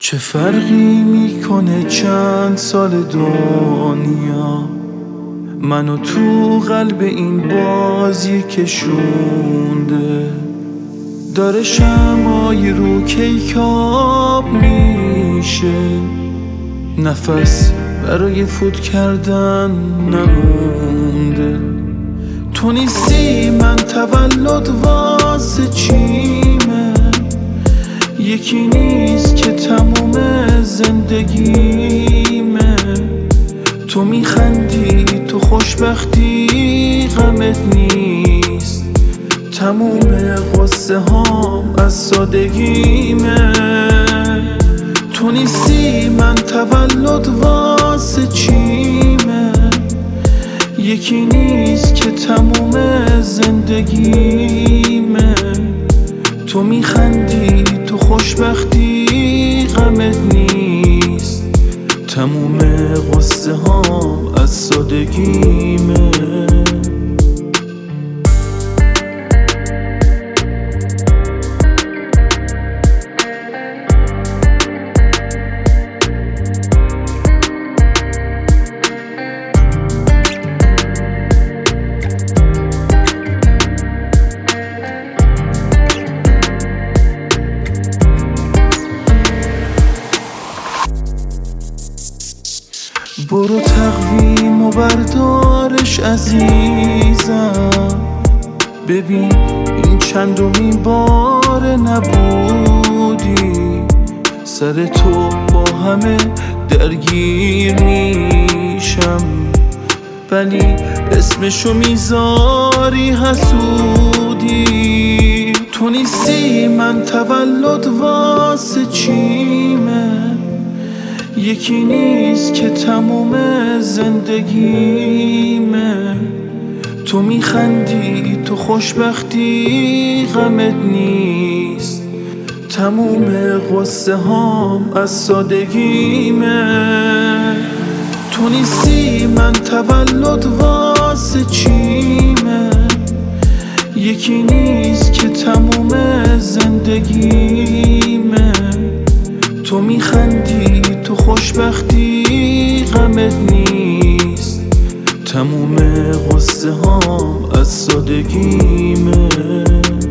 چه فرقی میکنه چند سال دنیا منو تو قلب این بازی کشونده. داره شمعای رو کیکاب میشه، نفس برای فوت کردن نمونده. تو نیستی من تولد واسه چیمه، یکی نیست که تموم زندگیمه. تو میخندی تو خوشبختی غمت نیست، تموم قصه هام از سادگیمه. تو نیستی من تولد واسه چیمه، یکی نیست که تموم زندگیمه. تو میخندی تو خوشبختی غمت نیست، تموم قصه هام از سادگیمه. برو تقویم و بردارش عزیزم، ببین این چندمین بار نبودی. سر تو با همه درگیر میشم، ولی اسمشو میذاری حسودی. تو نیستی من تولد واسه چیمه، یکی نیست که تموم زندگیمه. تو میخندی تو خوشبختی غمت نیست، تموم قصه هام از سادگیمه. تو نیستی من تولد واسه چیمه، یکی نیست که تموم زندگیمه. تو میخندی تو خوشبختی غمت نیست، تموم قصه هام از سادگیمه.